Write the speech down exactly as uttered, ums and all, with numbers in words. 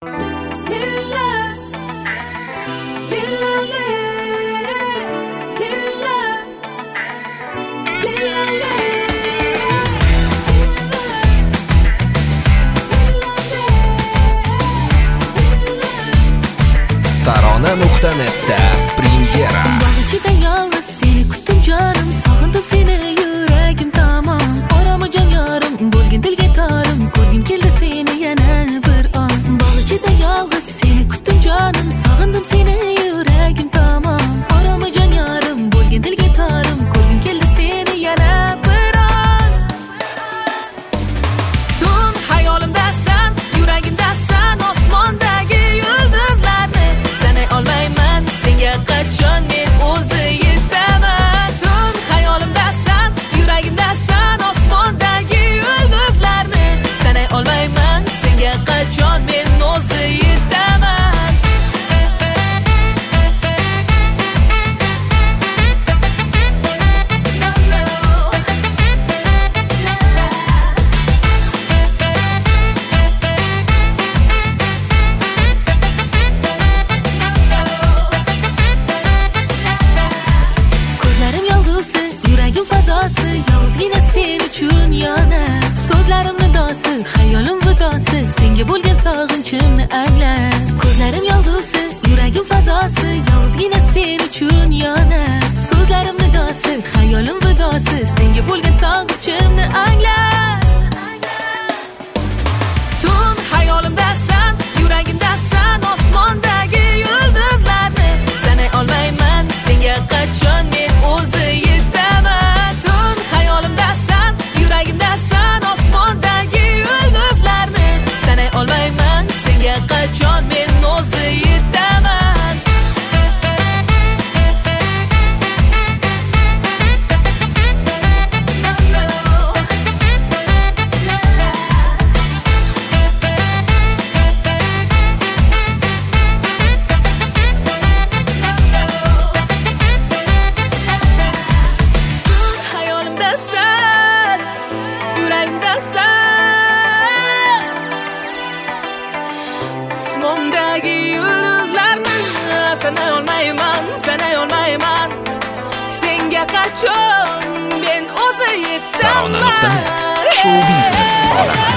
Tarona nuqta netda premyera. Bog'chada yolg'iz seni kutdim jonim, sog'indim seni yuragim tamom. Oramojon yorim, bo'lgin dilga torim, ko'rgim keldi seni yana bir on. Bog'chada yolg'iz seni kutdim jonim, sog'indim seni yuragim tamom. Oramojon yorim, bo'lgin dilga torim, ko'rgim keldi seni yana bir on. Tun hayolimdasan, yuragimdasan, osmondagi yulduzlarni sanay olmayman, senga qachon men o'zi yetaman. Tun hayolimdasan, yuragimdasan, osmondagi yulduzlarni sanay olmayman, senga qachon men o'zi yetaman. Ko'zlarim yolg'usi, yuragim fazosi, yolg'izgina sen uchun yonar. So'zlarim nidosi, xayolim vidosi, senga bo'lgan sog'inchimni angla. Ko'zlarim yolg'usi, yuragim fazosi, yolg'izgina sen uchun yonar. So'zlarim nidosi, xayolim vidosi, senga bo'lgan sog'inchimni angla. Tun hayolimdasan, yuragimdasan, osmondagi yulduzlarni sanay olmayman, senga qachon men o'zi yetaman. Tun hayolimdasan, yuragimdasan, osmondagi yulduzlarni sanay olmayman, senga qachon men o'zi yetaman. Tun hayolimdasan, yuragimdasan, osmondagi yulduzlarni sanay olmayman, sanay olmayman, senga qachon men o'zi Tarona nuqta net yetaman. show biznes olami.